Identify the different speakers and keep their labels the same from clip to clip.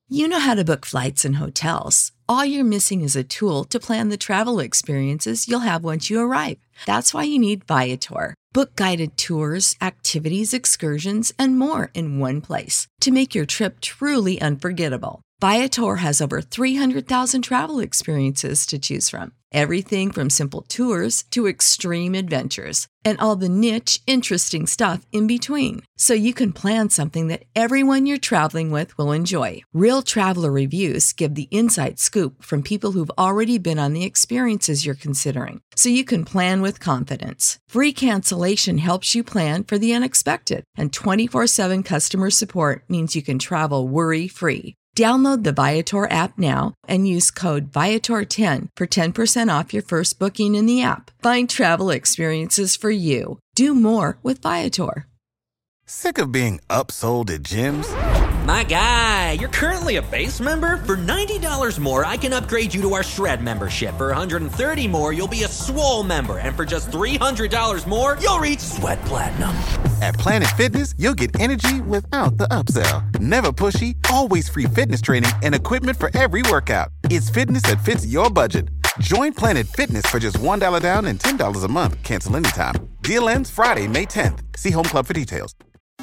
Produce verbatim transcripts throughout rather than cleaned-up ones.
Speaker 1: You know how to book flights and hotels. All you're missing is a tool to plan the travel experiences you'll have once you arrive. That's why you need Viator. Book guided tours, activities, excursions, and more in one place to make your trip truly unforgettable. Viator has over three hundred thousand travel experiences to choose from. Everything from simple tours to extreme adventures and all the niche, interesting stuff in between. So you can plan something that everyone you're traveling with will enjoy. Real traveler reviews give the inside scoop from people who've already been on the experiences you're considering. So you can plan with confidence. Free cancellation helps you plan for the unexpected. And twenty-four seven customer support means you can travel worry-free. Download the Viator app now and use code Viator ten for ten percent off your first booking in the app. Find travel experiences for you. Do more with Viator.
Speaker 2: Sick of being upsold at gyms?
Speaker 3: My guy, you're currently a base member? For ninety dollars more, I can upgrade you to our Shred membership. For one hundred thirty dollars more, you'll be a Swole member. And for just three hundred dollars more, you'll reach Sweat Platinum.
Speaker 2: At Planet Fitness, you'll get energy without the upsell. Never pushy, always free fitness training and equipment for every workout. It's fitness that fits your budget. Join Planet Fitness for just one dollar down and ten dollars a month. Cancel anytime. Deal ends Friday, May tenth. See Home Club for details.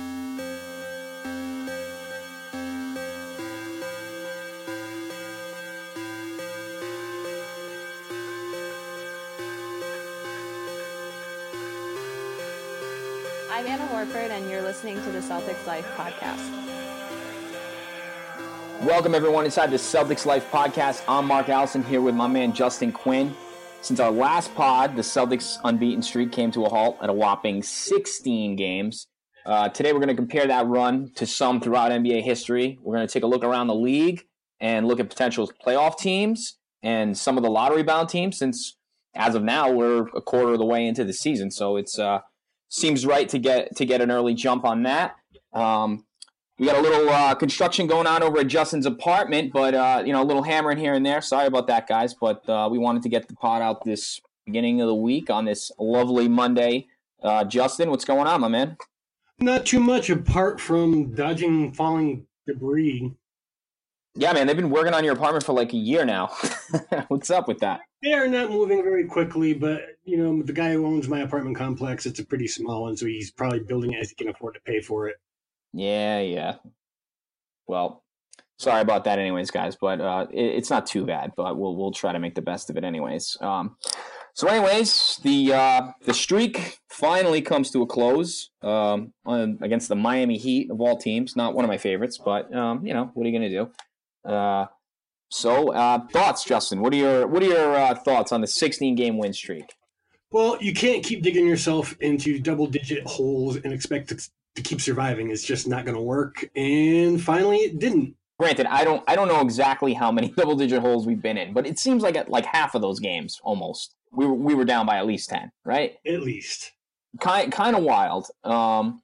Speaker 4: I'm Anna Horford, and you're listening to the Celtics Life podcast.
Speaker 5: Welcome, everyone, inside the Celtics Life podcast. I'm Mark Allison here with my man Justin Quinn. Since our last pod, the Celtics' unbeaten streak came to a halt at a whopping sixteen games. Uh, today, we're going to compare that run to some throughout N B A history. We're going to take a look around the league and look at potential playoff teams and some of the lottery-bound teams, since as of now, we're a quarter of the way into the season. So it's uh, seems right to get to get an early jump on that. Um, we got a little uh, construction going on over at Justin's apartment, but uh, you know, a little hammering here and there. Sorry about that, guys. But uh, we wanted to get the pod out this beginning of the week on this lovely Monday. Uh, Justin, what's going on, my man?
Speaker 6: Not too much apart from dodging falling debris.
Speaker 5: Yeah, man, they've been working on your apartment for like a year now. What's up with that?
Speaker 6: They are not moving very quickly, but, you know, the guy who owns my apartment complex, it's a pretty small one, so he's probably building it as he can afford to pay for it.
Speaker 5: Yeah, yeah. Well, sorry about that anyways, guys, but uh, it, it's not too bad, but we'll we'll try to make the best of it anyways. Um, so anyways, the uh, the streak finally comes to a close um, on, against the Miami Heat of all teams. Not one of my favorites, but, um, you know, what are you going to do? Uh, so, uh, thoughts, Justin? What are your what are your uh, thoughts on the sixteen game win streak?
Speaker 6: Well, you can't keep digging yourself into double-digit holes and expect to, to keep surviving. It's just not going to work. And finally, it didn't.
Speaker 5: Granted, I don't I don't know exactly how many double-digit holes we've been in, but it seems like at like half of those games, almost, we were we were down by at least ten, right?
Speaker 6: At least.
Speaker 5: Kind kind of wild. Um,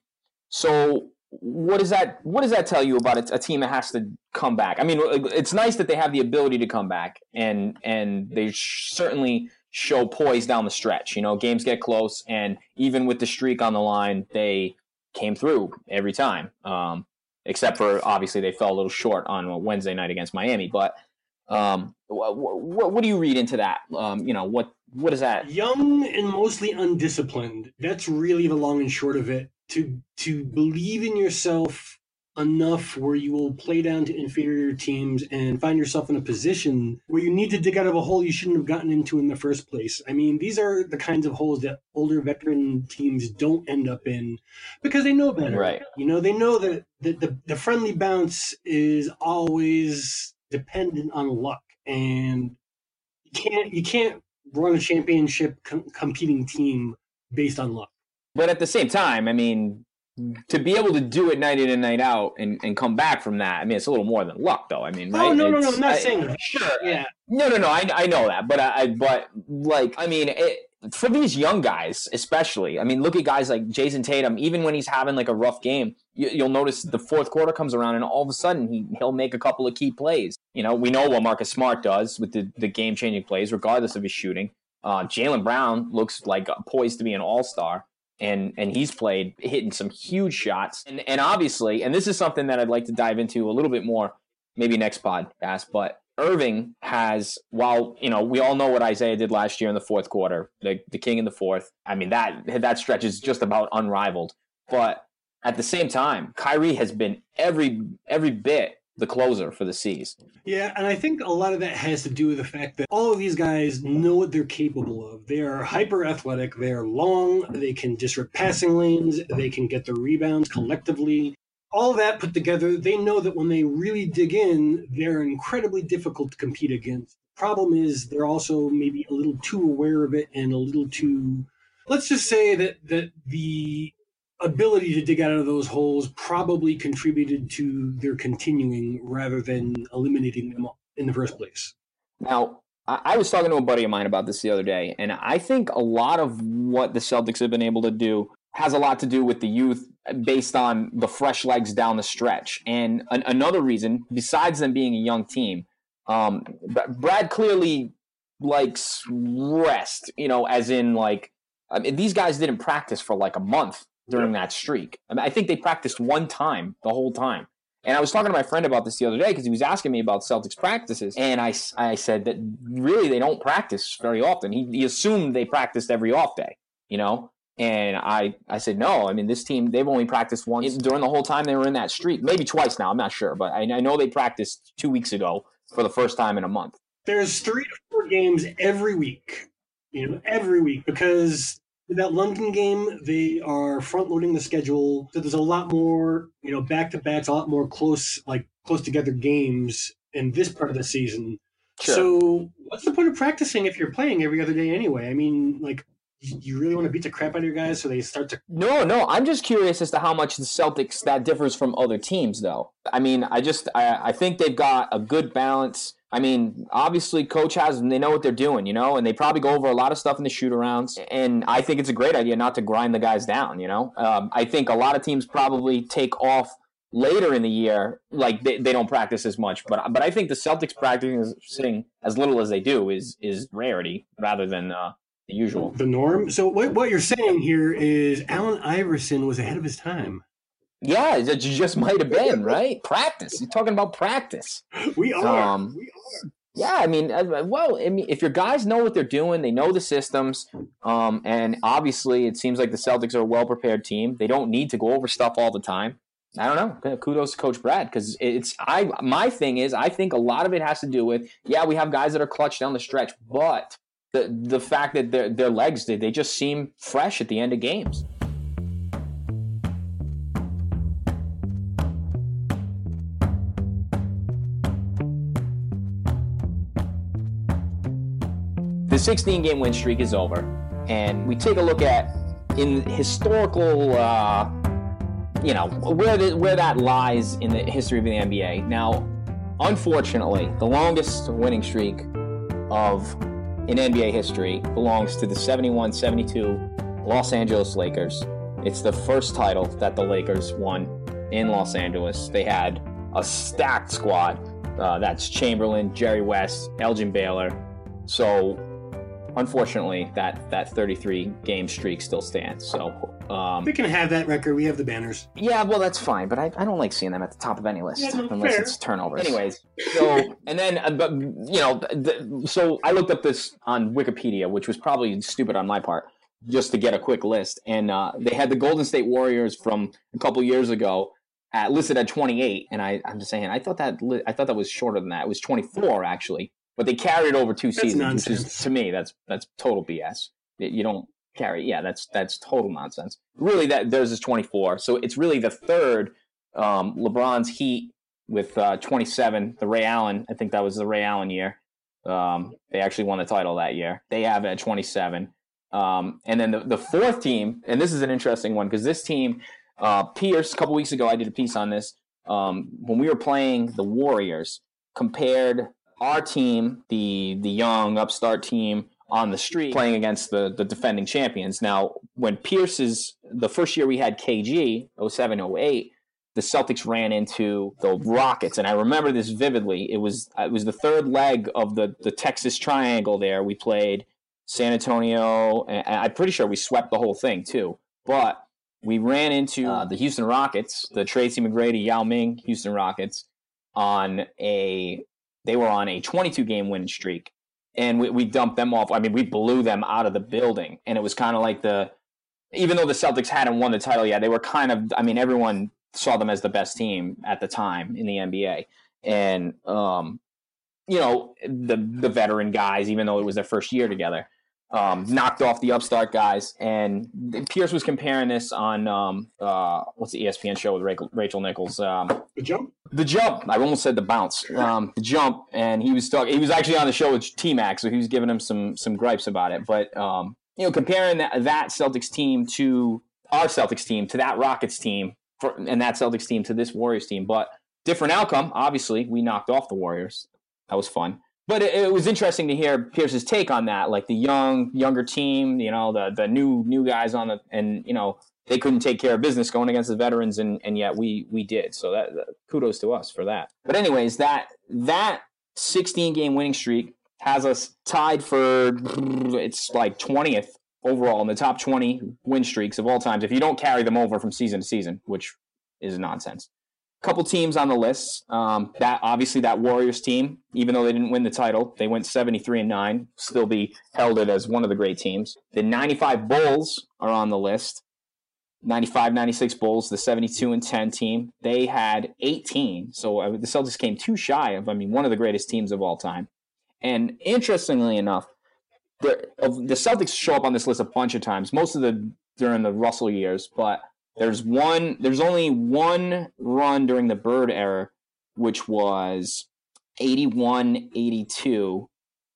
Speaker 5: so. What does that What does that tell you about a, a team that has to come back? I mean, it's nice that they have the ability to come back, and and they sh- certainly show poise down the stretch. You know, games get close, and even with the streak on the line, they came through every time. Um, except for obviously they fell a little short on Wednesday night against Miami. But um, what, what, what do you read into that? Um, you know, what what is that?
Speaker 6: Young and mostly undisciplined. That's really the long and short of it. To to believe in yourself enough where you will play down to inferior teams and find yourself in a position where you need to dig out of a hole you shouldn't have gotten into in the first place. I mean, these are the kinds of holes that older veteran teams don't end up in because they know better.
Speaker 5: Right.
Speaker 6: You know, they know that the, the, the friendly bounce is always dependent on luck, and you can't you can't run a championship com- competing team based on luck.
Speaker 5: But at the same time, I mean, to be able to do it night in and night out and, and come back from that, I mean, it's a little more than luck, though. I mean, right?
Speaker 6: Oh, no, no, no,
Speaker 5: It's-
Speaker 6: I'm not
Speaker 5: I-
Speaker 6: saying that.
Speaker 5: Sure.
Speaker 6: Yeah.
Speaker 5: No, no, no. I, I know that, but I, but like, I mean, it, for these young guys, especially. I mean, look at guys like Jason Tatum. Even when he's having like a rough game, you, you'll notice the fourth quarter comes around, and all of a sudden he he'll make a couple of key plays. You know, we know what Marcus Smart does with the the game changing plays, regardless of his shooting. Uh, Jaylen Brown looks like poised to be an all star. And and he's played hitting some huge shots. And and obviously, and this is something that I'd like to dive into a little bit more, maybe next podcast. But Irving has, while, you know, we all know what Isaiah did last year in the fourth quarter, the, the king in the fourth. I mean, that that stretch is just about unrivaled. But at the same time, Kyrie has been every every bit the closer for the C's.
Speaker 6: Yeah, and I think a lot of that has to do with the fact that all of these guys know what they're capable of. They are hyper athletic, they are long, they can disrupt passing lanes, they can get the rebounds collectively. All that put together, they know that when they really dig in, they're incredibly difficult to compete against. The problem is they're also maybe a little too aware of it and a little too... Let's just say that, that the ability to dig out of those holes probably contributed to their continuing rather than eliminating them in the first place.
Speaker 5: Now, I was talking to a buddy of mine about this the other day, and I think a lot of what the Celtics have been able to do has a lot to do with the youth based on the fresh legs down the stretch. And an- another reason, besides them being a young team, um, Brad clearly likes rest, you know, as in like, I mean, these guys didn't practice for like a month during that streak. I mean, I think they practiced one time the whole time. And I was talking to my friend about this the other day because he was asking me about Celtics practices. And I, I said that really they don't practice very often. He, he assumed they practiced every off day, you know? And I, I said, no, I mean, this team, they've only practiced once during the whole time they were in that streak. Maybe twice now, I'm not sure. But I, I know they practiced two weeks ago for the first time in a month.
Speaker 6: There's three to four games every week, you know, every week, because that London game, they are front-loading the schedule. So there's a lot more, you know, back-to-backs, a lot more close, like, close-together games in this part of the season. Sure. So what's the point of practicing if you're playing every other day anyway? I mean, like, you really want to beat the crap out of your guys so they start to...
Speaker 5: No, no, I'm just curious as to how much the Celtics, that differs from other teams, though. I mean, I just, I, I think they've got a good balance. I mean, obviously, coach has them. They know what they're doing, you know, and they probably go over a lot of stuff in the shoot-arounds. And I think it's a great idea not to grind the guys down, you know. Um, I think a lot of teams probably take off later in the year, like they, they don't practice as much. But but I think the Celtics practicing as little as they do is is rarity rather than uh, the usual.
Speaker 6: The norm? So what what you're saying here is Allen Iverson was ahead of his time.
Speaker 5: Yeah, it just might have been, right? Practice. You're talking about practice.
Speaker 6: We are.
Speaker 5: Um,
Speaker 6: we are.
Speaker 5: Yeah, I mean, well, I mean, if your guys know what they're doing, they know the systems, um, and obviously it seems like the Celtics are a well-prepared team. They don't need to go over stuff all the time. I don't know. Kudos to Coach Brad, because it's I. My thing is, I think a lot of it has to do with, yeah, we have guys that are clutch down the stretch, but the the fact that their their legs, they, they just seem fresh at the end of games. The sixteen-game win streak is over, and we take a look at, in historical, uh, you know, where the, where that lies in the history of the N B A. Now, unfortunately, the longest winning streak of in N B A history belongs to the seventy-one seventy-two Los Angeles Lakers. It's the first title that the Lakers won in Los Angeles. They had a stacked squad. Uh, that's Chamberlain, Jerry West, Elgin Baylor. So, unfortunately, that, that thirty-three game streak still stands. So um,
Speaker 6: we can have that record. We have the banners.
Speaker 5: Yeah, well, that's fine. But I, I don't like seeing them at the top of any list
Speaker 6: yeah, no,
Speaker 5: unless
Speaker 6: fair.
Speaker 5: it's turnovers. Anyways, so and then uh, but, you know, the, so I looked up this on Wikipedia, which was probably stupid on my part, just to get a quick list. And uh, they had the Golden State Warriors from a couple years ago at, listed at twenty-eight. And I, I'm just saying, I thought that li- I thought that was shorter than that. It was twenty-four actually. But they carried over two
Speaker 6: that's
Speaker 5: seasons,
Speaker 6: nonsense.
Speaker 5: which is, to me, that's that's total B S. You don't carry, yeah, that's that's total nonsense. Really, that theirs is twenty-four, so it's really the third. Um, LeBron's Heat with uh, twenty-seven. The Ray Allen, I think that was the Ray Allen year. Um, they actually won the title that year. They have it at twenty-seven. Um, and then the, the fourth team, and this is an interesting one because this team, uh, Pierce, a couple weeks ago, I did a piece on this. Um, when we were playing the Warriors, compared our team, the the young upstart team on the street, playing against the, the defending champions. Now, when Pierce's, the first year we had K G, oh seven oh eight, the Celtics ran into the Rockets, and I remember this vividly. It was it was the third leg of the, the Texas Triangle there. We played San Antonio, and I'm pretty sure we swept the whole thing too. But we ran into uh, the Houston Rockets, the Tracy McGrady, Yao Ming Houston Rockets. on a they were on a twenty-two game winning streak, and we, we dumped them off. I mean, we blew them out of the building, and it was kind of like the even though the Celtics hadn't won the title yet, they were kind of. I mean, everyone saw them as the best team at the time in the N B A, and um, you know the the veteran guys, even though it was their first year together. Um, knocked off the upstart guys, and Pierce was comparing this on um, uh, what's the E S P N show with Rachel, Rachel Nichols? Um,
Speaker 6: the Jump.
Speaker 5: The Jump. I almost said The Bounce. Um, the Jump, and he was talking. He was actually on the show with T-Mac, so he was giving him some some gripes about it. But um, you know, comparing that, that Celtics team to our Celtics team to that Rockets team, for, and that Celtics team to this Warriors team, but different outcome. Obviously, we knocked off the Warriors. That was fun. But it, it was interesting to hear Pierce's take on that, like the young, younger team, you know, the the new new guys on the, and you know, they couldn't take care of business going against the veterans, and, and yet we we did. So that, that kudos to us for that. But anyways, that that sixteen game winning streak has us tied for it's like twentieth overall in the top twenty win streaks of all times if you don't carry them over from season to season, which is nonsense. Couple teams on the list. Um, that obviously that Warriors team, even though they didn't win the title, they went seventy-three and nine, still be held it as one of the great teams. The ninety-five Bulls are on the list. ninety-five ninety-six Bulls, the seventy-two and ten team. They had eighteen, so uh, the Celtics came too shy of, I mean, one of the greatest teams of all time. And interestingly enough, the, the Celtics show up on this list a bunch of times, most of the during the Russell years, but There's one. There's only one run during the Bird era, which was eighty-one eighty-two,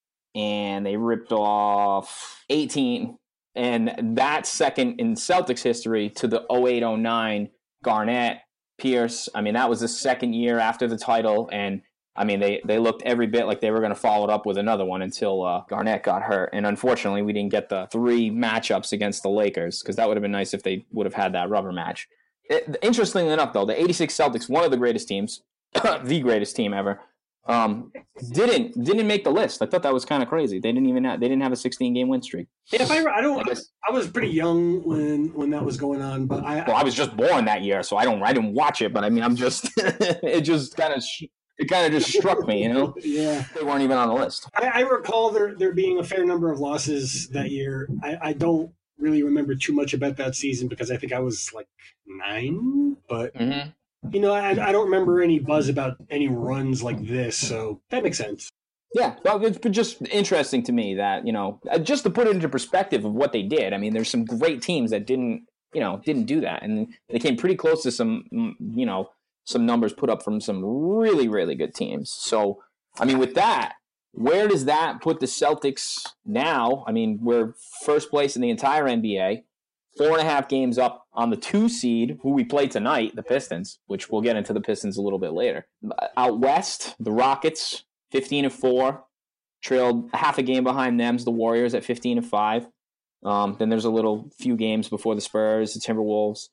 Speaker 5: and they ripped off eighteen. And that's second in Celtics history to the oh eight oh nine Garnett, Pierce. I mean, that was the second year after the title, and I mean, they, they looked every bit like they were going to follow it up with another one until uh, Garnett got hurt. And unfortunately, we didn't get the three matchups against the Lakers, because that would have been nice if they would have had that rubber match. It, interestingly enough, though, the eighty-six Celtics, one of the greatest teams, the greatest team ever, um, didn't didn't make the list. I thought that was kind of crazy. They didn't even have, they didn't have a sixteen game win streak.
Speaker 6: Yeah, if I, I don't.
Speaker 5: I, guess,
Speaker 6: I was pretty young when when that was going on, but I.
Speaker 5: Well, I was just born that year, so I don't. I didn't watch it, but I mean, I'm just. it just kind of. It kind of just struck me, you know?
Speaker 6: Yeah.
Speaker 5: They weren't even on the list.
Speaker 6: I, I recall there there being a fair number of losses that year. I, I don't really remember too much about that season because I think I was like nine. But, mm-hmm. you know, I, I don't remember any buzz about any runs like this. So that makes sense.
Speaker 5: Yeah. Well, it's just interesting to me that, you know, just to put it into perspective of what they did. I mean, there's some great teams that didn't, you know, didn't do that. And they came pretty close to some, you know, some numbers put up from some really, really good teams. So, I mean, with that, where does that put the Celtics now? I mean, we're first place in the entire N B A, four and a half games up on the two seed, who we play tonight, the Pistons, which we'll get into the Pistons a little bit later. Out west, the Rockets, fifteen and four, trailed half a game behind them's the Warriors at fifteen and five. Um, then there's a little few games before the Spurs, the Timberwolves.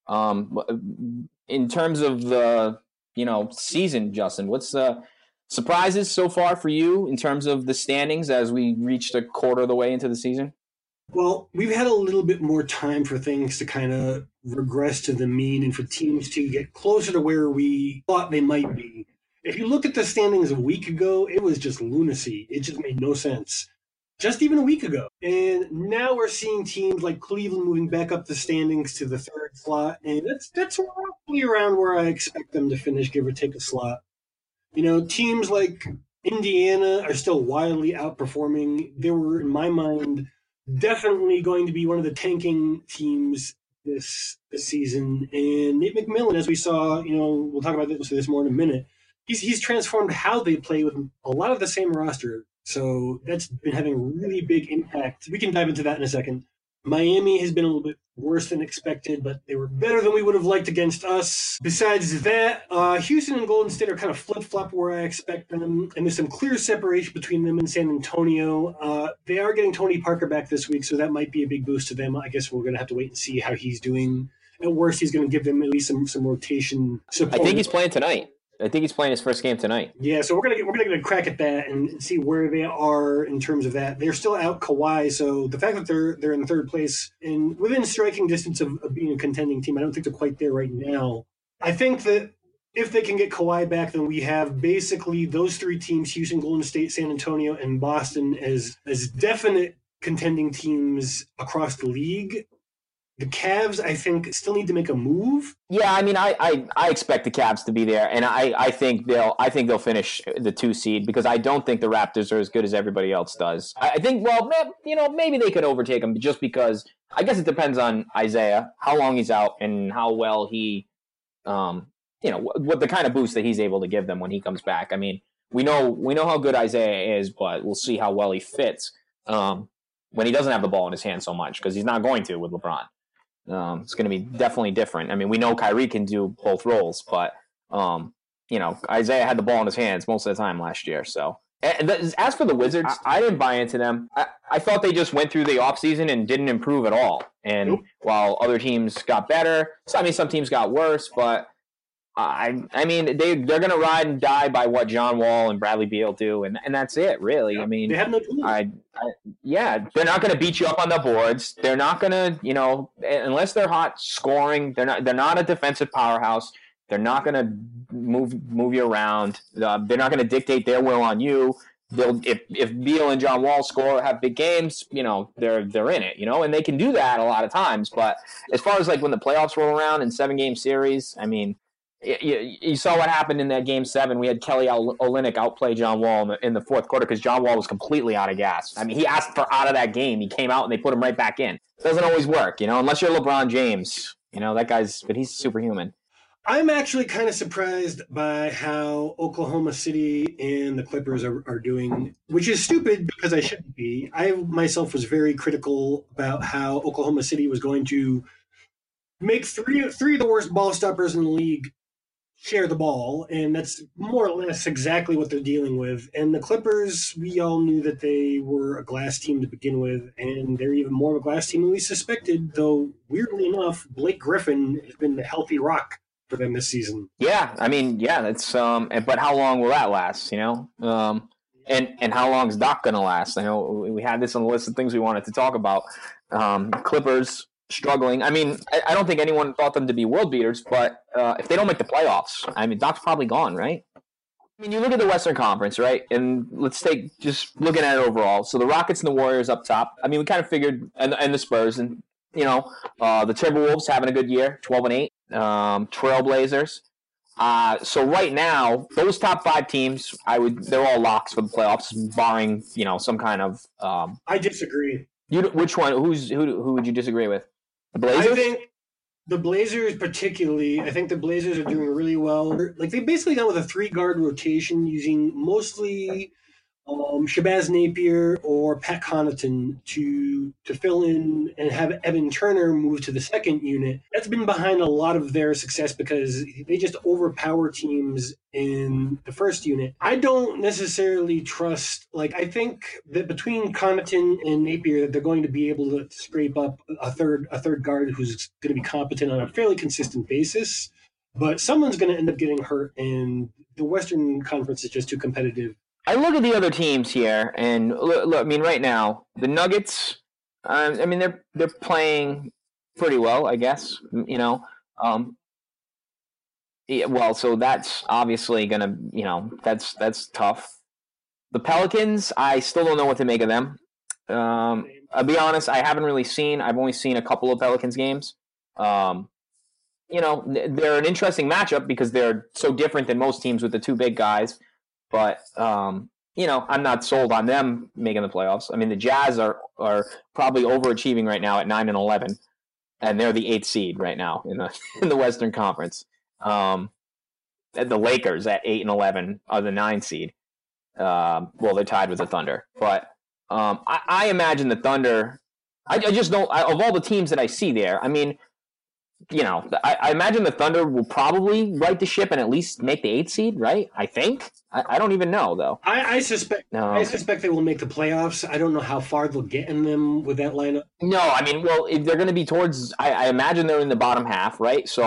Speaker 5: Um, in terms of the, you know, season, Justin, what's the surprises so far for you in terms of the standings as we reached a quarter of the way into the season?
Speaker 6: Well, we've had a little bit more time for things to kind of regress to the mean and for teams to get closer to where we thought they might be. If you look at the standings a week ago, it was just lunacy. It just made no sense. Just even a week ago. And now we're seeing teams like Cleveland moving back up the standings to the third slot. And that's that's roughly around where I expect them to finish, give or take a slot. You know, teams like Indiana are still wildly outperforming. They were, in my mind, definitely going to be one of the tanking teams this, this season. And Nate McMillan, as we saw, you know, we'll talk about this, this more in a minute, he's he's transformed how they play with a lot of the same roster. So that's been having a really big impact. We can dive into that in a second. Miami has been a little bit worse than expected, but they were better than we would have liked against us. Besides that, uh, Houston and Golden State are kind of flip-flop where I expect them, and there's some clear separation between them and San Antonio. Uh, they are getting Tony Parker back this week, so that might be a big boost to them. I guess we're going to have to wait and see how he's doing. At worst, he's going to give them at least some, some rotation support.
Speaker 5: I think he's playing tonight. I think he's playing his first game tonight.
Speaker 6: Yeah, so we're gonna get, we're gonna get a crack at that and see where they are in terms of that. They're still out Kawhi, so the fact that they're they're in third place and within striking distance of, of being a contending team, I don't think they're quite there right now. I think that if they can get Kawhi back, then we have basically those three teams, Houston, Golden State, San Antonio, and Boston, as as definite contending teams across the league. The Cavs, I think, still need to make a move.
Speaker 5: Yeah, I mean, I, I, I expect the Cavs to be there, and I, I think they'll I think they'll finish the two seed because I don't think the Raptors are as good as everybody else does. I, I think, well, you know, maybe they could overtake them just because I guess it depends on Isaiah, how long he's out, and how well he, um, you know, what the kind of boost that he's able to give them when he comes back. I mean, we know we know how good Isaiah is, but we'll see how well he fits um, when he doesn't have the ball in his hand so much because he's not going to with LeBron. Um, it's going to be definitely different. I mean, we know Kyrie can do both roles, but, um, you know, Isaiah had the ball in his hands most of the time last year. So, and th- as for the Wizards, I, I didn't buy into them. I, I thought they just went through the offseason and didn't improve at all. And nope. While other teams got better, so, I mean, some teams got worse, but I I mean, they, they're going to ride and die by what John Wall and Bradley Beal do, and, and that's it, really. Yeah, I mean,
Speaker 6: they have no tools.
Speaker 5: I, I, yeah, they're not going to beat you up on the boards. They're not going to, you know, unless they're hot scoring, they're not They're not a defensive powerhouse. They're not going to move move you around. Uh, they're not going to dictate their will on you. They'll if if Beal and John Wall score have big games, you know, they're they're in it, you know, and they can do that a lot of times. But as far as like when the playoffs roll around in seven game series, I mean. You, you saw what happened in that game seven. We had Kelly Olynyk outplay John Wall in the, in the fourth quarter because John Wall was completely out of gas. I mean, he asked for out of that game. He came out and they put him right back in. It doesn't always work, you know, unless you're LeBron James. You know, that guy's, but he's superhuman.
Speaker 6: I'm actually kind of surprised by how Oklahoma City and the Clippers are, are doing, which is stupid because I shouldn't be. I myself was very critical about how Oklahoma City was going to make three three of the worst ball stoppers in the league share the ball, and that's more or less exactly what they're dealing with. And the Clippers, we all knew that they were a glass team to begin with, and they're even more of a glass team than we suspected, though weirdly enough, Blake Griffin has been the healthy rock for them this season.
Speaker 5: Yeah, I mean, yeah, that's um but how long will that last, you know? Um and and how long is Doc gonna last? I know we had this on the list of things we wanted to talk about. Um Clippers struggling. I mean, I, I don't think anyone thought them to be world beaters, but uh, if they don't make the playoffs, I mean, Doc's probably gone, right? I mean, you look at the Western Conference, right? And let's take just looking at it overall. So the Rockets and the Warriors up top. I mean, we kind of figured, and, and the Spurs, and you know, uh, the Timberwolves having a good year, twelve and eight. Um, Trailblazers. Uh, so right now, those top five teams, I would, they're all locks for the playoffs, barring you know some kind of. Um,
Speaker 6: I disagree.
Speaker 5: You, which one? Who's who? Who would you disagree with? The Blazers?
Speaker 6: I think the Blazers particularly, I think the Blazers are doing really well. Like, they basically gone with a three-guard rotation using mostly um, Shabazz Napier or Pat Connaughton to to fill in and have Evan Turner move to the second unit. That's been behind a lot of their success because they just overpower teams in the first unit. I don't necessarily trust, like, I think that between Connaughton and Napier that they're going to be able to scrape up a third a third guard who's going to be competent on a fairly consistent basis. But someone's going to end up getting hurt, and the Western Conference is just too competitive.
Speaker 5: I look at the other teams here, and look, look I mean, right now, the Nuggets, um, I mean, they're they're playing pretty well, I guess, you know. Um, yeah, well, so that's obviously going to, you know, that's that's tough. The Pelicans, I still don't know what to make of them. Um, I'll be honest, I haven't really seen, I've only seen a couple of Pelicans games. Um, you know, they're an interesting matchup because they're so different than most teams with the two big guys. But, um, you know, I'm not sold on them making the playoffs. I mean, the Jazz are, are probably overachieving right now at nine and eleven, and they're the eighth seed right now in the in the Western Conference. Um, the Lakers at eight and eleven are the nine seed. Um, well, they're tied with the Thunder. But um, I, I imagine the Thunder – I, I just don't – of all the teams that I see there, I mean – you know, I, I imagine the Thunder will probably right the ship and at least make the eighth seed, right? I think. I, I don't even know, though.
Speaker 6: I, I suspect. No. I suspect they will make the playoffs. I don't know how far they'll get in them with that lineup.
Speaker 5: No, I mean, well, if they're going to be towards. I, I imagine they're in the bottom half, right? So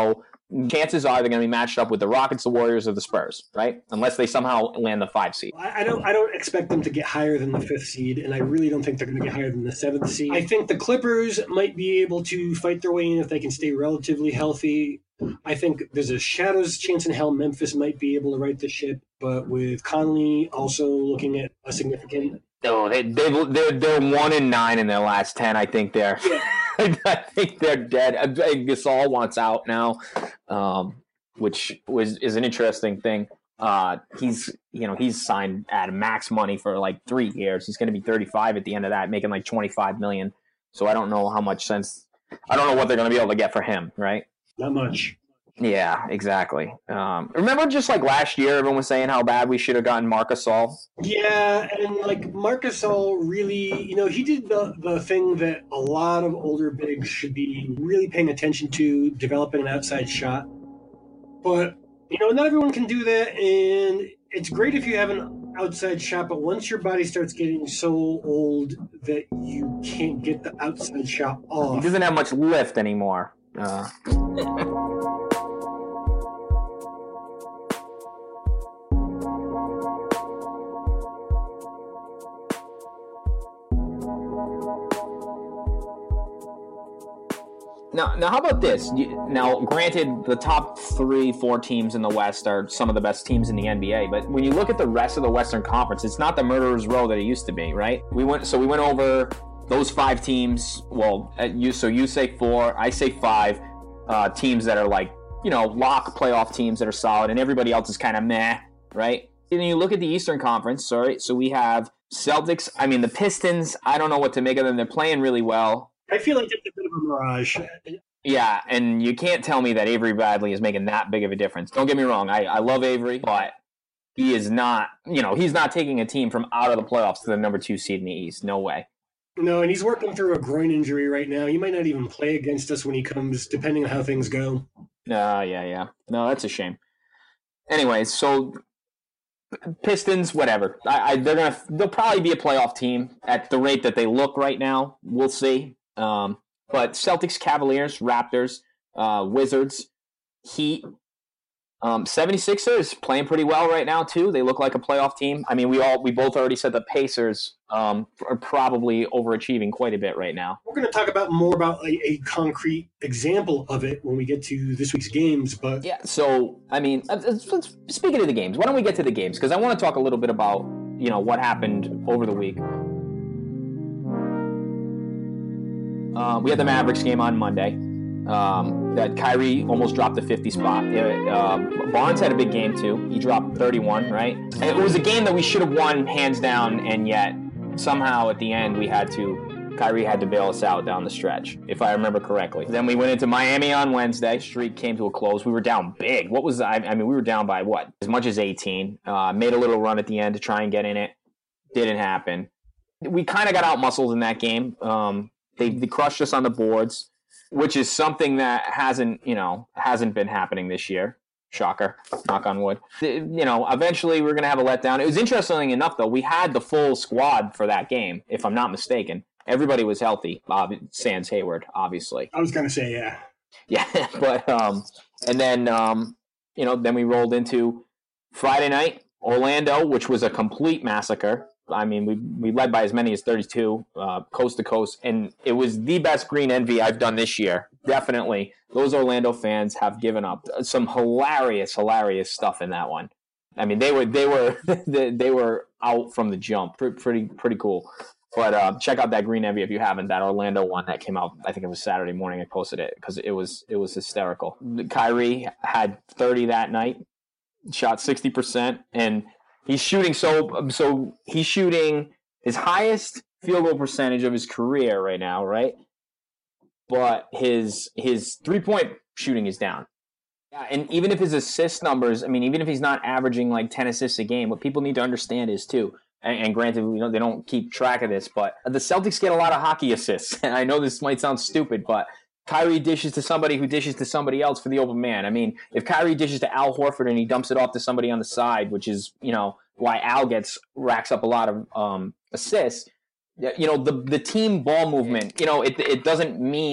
Speaker 5: chances are they're going to be matched up with the Rockets, the Warriors, or the Spurs, right? Unless they somehow land the five seed.
Speaker 6: I, I don't. I don't expect them to get higher than the fifth seed, and I really don't think they're going to get higher than the seventh seed. I think the Clippers might be able to fight their way in if they can stay relatively healthy. I think there's a shadow's chance in hell Memphis might be able to right the ship, but with Conley also looking at a significant.
Speaker 5: No, they they they're they're one and nine in their last ten. I think they're. Yeah. I think they're dead. Gasol wants out now, um, which was is an interesting thing. Uh, he's you know he's signed at max money for like three years. He's going to be thirty-five at the end of that, making like twenty-five million. So I don't know how much sense. I don't know what they're going to be able to get for him, right?
Speaker 6: Not much.
Speaker 5: Yeah, exactly. Um, remember just like last year, everyone was saying how bad we should have gotten Marc Gasol?
Speaker 6: Yeah, and like Marc Gasol really, you know, he did the, the thing that a lot of older bigs should be really paying attention to, developing an outside shot. But, you know, not everyone can do that, and it's great if you have an outside shot, but once your body starts getting so old that you can't get the outside shot off.
Speaker 5: He doesn't have much lift anymore. Uh. Now, now, how about this? You, now, granted, the top three, four teams in the West are some of the best teams in the N B A. But when you look at the rest of the Western Conference, it's not the murderer's row that it used to be, right? We went, so we went over those five teams. Well, you so you say four, I say five uh, teams that are like you know lock playoff teams that are solid, and everybody else is kind of meh, right? And you look at the Eastern Conference. Sorry, so we have Celtics. I mean, the Pistons. I don't know what to make of them. They're playing really well.
Speaker 6: I feel like it's a bit of a mirage.
Speaker 5: Yeah, and you can't tell me that Avery Bradley is making that big of a difference. Don't get me wrong. I, I love Avery, but he is not, you know, he's not taking a team from out of the playoffs to the number two seed in the East. No way.
Speaker 6: No, and he's working through a groin injury right now. He might not even play against us when he comes, depending on how things go.
Speaker 5: Uh, yeah, yeah. No, that's a shame. Anyways, so Pistons, whatever. I, I, they're gonna, they'll probably be a playoff team at the rate that they look right now. We'll see. Um, but Celtics, Cavaliers, Raptors, uh, Wizards, Heat, um, seventy-sixers playing pretty well right now too. They look like a playoff team. I mean, we all we both already said the Pacers um, are probably overachieving quite a bit right now.
Speaker 6: We're going to talk about more about a, a concrete example of it when we get to this week's games. But
Speaker 5: yeah, so I mean, speaking of the games, why don't we get to the games? Because I want to talk a little bit about you know what happened over the week. Uh, we had the Mavericks game on Monday. Um, that Kyrie almost dropped the fifty spot. Uh, Barnes had a big game too. He dropped thirty-one, right? And it was a game that we should have won hands down, and yet somehow at the end we had to. Kyrie had to bail us out down the stretch, if I remember correctly. Then we went into Miami on Wednesday. Streak came to a close. We were down big. What was I? I mean, we were down by what? As much as eighteen. Uh, made a little run at the end to try and get in it. Didn't happen. We kind of got out muscled in that game. Um, they, they crushed us on the boards, which is something that hasn't, you know, hasn't been happening this year. Shocker. Knock on wood. You know, eventually we're going to have a letdown. It was interesting enough, though. We had the full squad for that game, if I'm not mistaken. Everybody was healthy. Uh, sans Hayward, obviously.
Speaker 6: I was going to say, yeah.
Speaker 5: Yeah, but, um, and then, um, you know, then we rolled into Friday night, Orlando, which was a complete massacre. I mean, we we led by as many as thirty-two, uh, coast to coast, and it was the best green envy I've done this year. Definitely, those Orlando fans have given up some hilarious, hilarious stuff in that one. I mean, they were they were they were out from the jump, pretty pretty cool. But uh, check out that green envy if you haven't. That Orlando one that came out, I think it was Saturday morning. I posted it because it was it was hysterical. Kyrie had thirty that night, shot sixty percent, and He's shooting so so he's shooting his highest field goal percentage of his career right now, right? But his his three point shooting is down. Yeah, and even if his assist numbers, I mean, even if he's not averaging like ten assists a game, what people need to understand is too. And, and granted, you know, they don't keep track of this, but the Celtics get a lot of hockey assists. And I know this might sound stupid, but Kyrie dishes to somebody who dishes to somebody else for the open man. I mean, if Kyrie dishes to Al Horford and he dumps it off to somebody on the side, which is, you know, why Al gets racks up a lot of um, assists, you know, the the team ball movement, you know, it it doesn't mean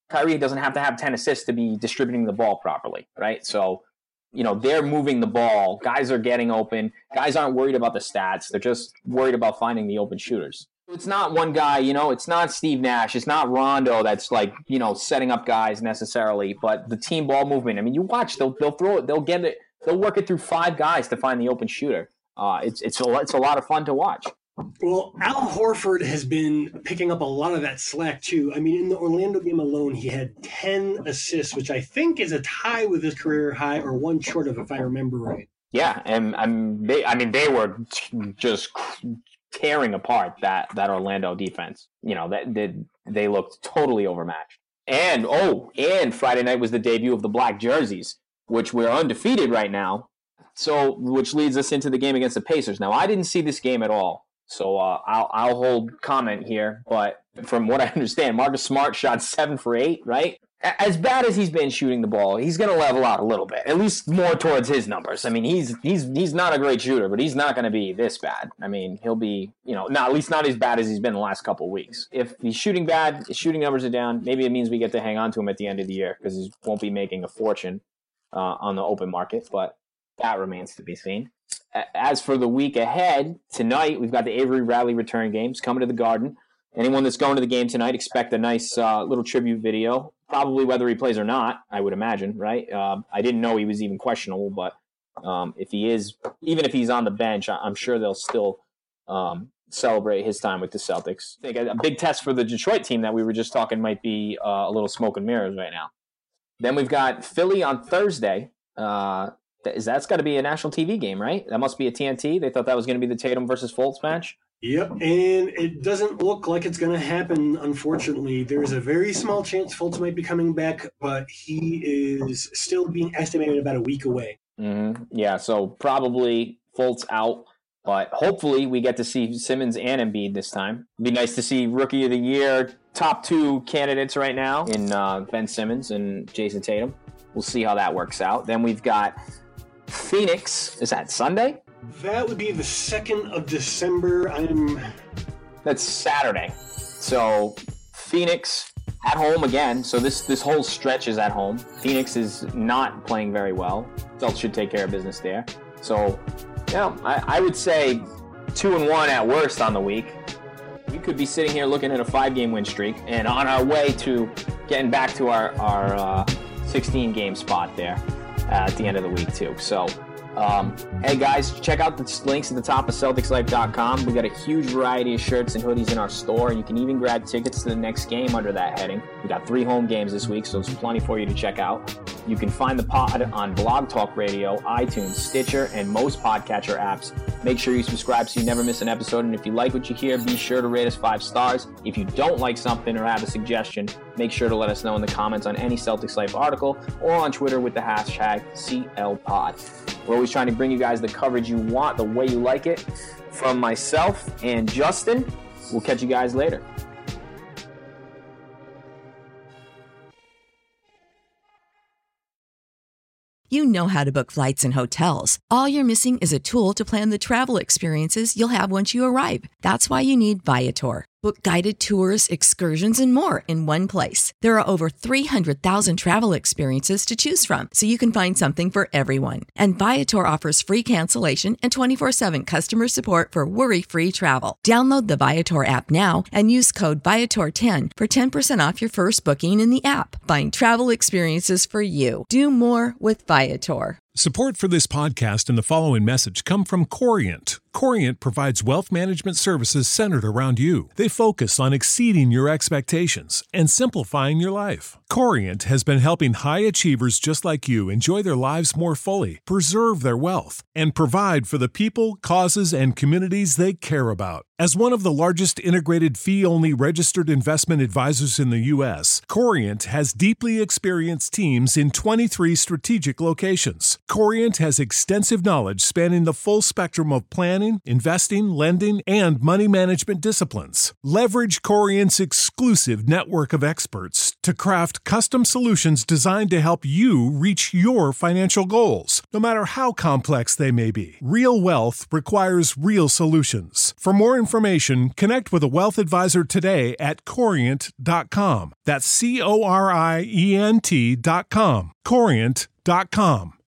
Speaker 5: Kyrie doesn't have to have ten assists to be distributing the ball properly, right? So, you know, they're moving the ball. Guys are getting open. Guys aren't worried about the stats. They're just worried about finding the open shooters. It's not one guy, you know, it's not Steve Nash. It's not Rondo that's like, you know, setting up guys necessarily, but the team ball movement. I mean, you watch, they'll they'll throw it, they'll get it, they'll work it through five guys to find the open shooter. Uh, it's it's a, it's a lot of fun to watch.
Speaker 6: Well, Al Horford has been picking up a lot of that slack too. I mean, in the Orlando game alone, he had ten assists, which I think is a tie with his career high, or one short of, if I remember right.
Speaker 5: Yeah, and, and they, I mean, they were just tearing apart that, that Orlando defense. You know, that they, they looked totally overmatched. And, oh, and Friday night was the debut of the black jerseys, which we're undefeated right now. So, which leads us into the game against the Pacers. Now, I didn't see this game at all, so uh, I'll, I'll hold comment here. But from what I understand, Marcus Smart shot seven for eight, right? As bad as he's been shooting the ball, he's going to level out a little bit, at least more towards his numbers. I mean, he's he's he's not a great shooter, but he's not going to be this bad. I mean, he'll be, you know, not at least not as bad as he's been the last couple of weeks. If he's shooting bad, his shooting numbers are down, maybe it means we get to hang on to him at the end of the year because he won't be making a fortune uh, on the open market, but that remains to be seen. As for the week ahead, tonight we've got the Avery Bradley return games coming to the Garden. Anyone that's going to the game tonight, expect a nice uh, little tribute video. Probably whether he plays or not, I would imagine, right? Um, I didn't know he was even questionable, but um, if he is, even if he's on the bench, I'm sure they'll still um, celebrate his time with the Celtics. I think a big test for the Detroit team that we were just talking might be uh, a little smoke and mirrors right now. Then we've got Philly on Thursday. Uh, is that's got to be a national T V game, right? That must be a T N T. They thought that was going to be the Tatum versus Fultz match.
Speaker 6: Yep, and it doesn't look like it's going to happen, unfortunately. There's a very small chance Fultz might be coming back, but he is still being estimated about a week away.
Speaker 5: Mm-hmm. Yeah, so probably Fultz out, but hopefully we get to see Simmons and Embiid this time. It'd be nice to see Rookie of the Year, top two candidates right now in uh, Ben Simmons and Jason Tatum. We'll see how that works out. Then we've got Phoenix. Is that Sunday?
Speaker 6: That would be the second of December. I'm.
Speaker 5: That's Saturday. So Phoenix at home again. So this this whole stretch is at home. Phoenix is not playing very well. Celtics should take care of business there. So, you know, I, I would say two and one at worst on the week. We could be sitting here looking at a five-game win streak and on our way to getting back to our our uh, sixteen-game spot there uh, at the end of the week too. So. Um, hey guys, check out the links at the top of Celtics Life dot com. We got a huge variety of shirts and hoodies in our store, and you can even grab tickets to the next game under that heading. We got three home games this week, so there's plenty for you to check out. You can find the pod on Blog Talk Radio, iTunes, Stitcher, and most podcatcher apps. Make sure you subscribe so you never miss an episode, and if you like what you hear, be sure to rate us five stars. If you don't like something or have a suggestion, make sure to let us know in the comments on any Celtics Life article or on Twitter with the hashtag C L Pod. We're always trying to bring you guys the coverage you want, the way you like it. From myself and Justin, we'll catch you guys later.
Speaker 1: You know how to book flights and hotels. All you're missing is a tool to plan the travel experiences you'll have once you arrive. That's why you need Viator. Book guided tours, excursions, and more in one place. There are over three hundred thousand travel experiences to choose from, so you can find something for everyone. And Viator offers free cancellation and twenty-four seven customer support for worry-free travel. Download the Viator app now and use code Viator ten for ten percent off your first booking in the app. Find travel experiences for you. Do more with Viator.
Speaker 7: Support for this podcast and the following message come from Corient. Corient provides wealth management services centered around you. They focus on exceeding your expectations and simplifying your life. Corient has been helping high achievers just like you enjoy their lives more fully, preserve their wealth, and provide for the people, causes, and communities they care about. As one of the largest integrated fee-only registered investment advisors in the U S, Corient has deeply experienced teams in twenty-three strategic locations. Corient has extensive knowledge spanning the full spectrum of planning, investing, lending, and money management disciplines. Leverage Corient's exclusive network of experts to craft custom solutions designed to help you reach your financial goals, no matter how complex they may be. Real wealth requires real solutions. For more information, connect with a wealth advisor today at corient dot com. That's C O R I E N T dot com. corient dot com.